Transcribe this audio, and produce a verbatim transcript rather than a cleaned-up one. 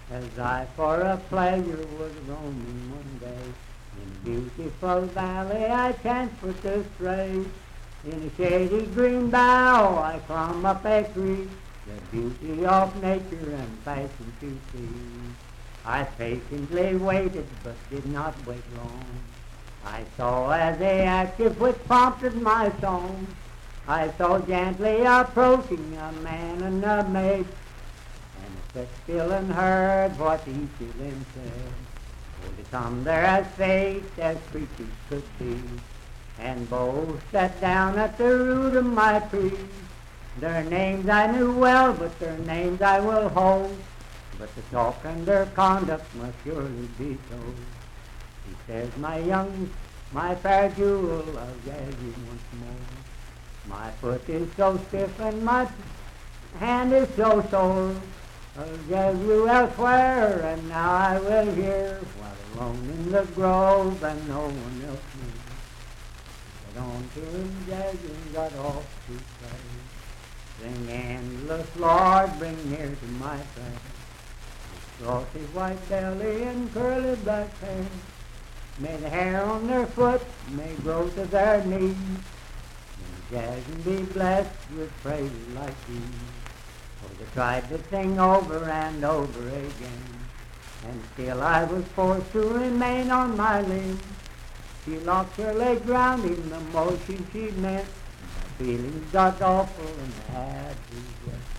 As I for a pleasure was roaming one day, in a beautiful valley I chanced for to stray. In a shady green bough I climb up a tree, the beauty of nature and passion to see. I patiently waited, but did not wait long. I saw as they active which prompted my song. I saw gently approaching a man and a maid, and I sat still and heard what each of them said. For they come there as fate as creatures could be, and both sat down at the root of my tree. Their names I knew well, but their names I will hold, but the talk and their conduct must surely be told. He says, my young, my fair jewel, I'll gag you once more. My foot is so stiff and my hand is so sore. I'll gag you elsewhere, and now I will hear, while alone in the grove and no one else knew. Got on to him gagging, got off to play. Sing endless, Lord, bring near to my prayer. Cross his white belly and curly black hair. May the hair on their foot may grow to their knees, and Jasmine be blessed with praises like these. For they tried to sing over and over again, and still I was forced to remain on my limbs. She locked her leg round him, the motion she meant. My feelings got awful and I had to rest.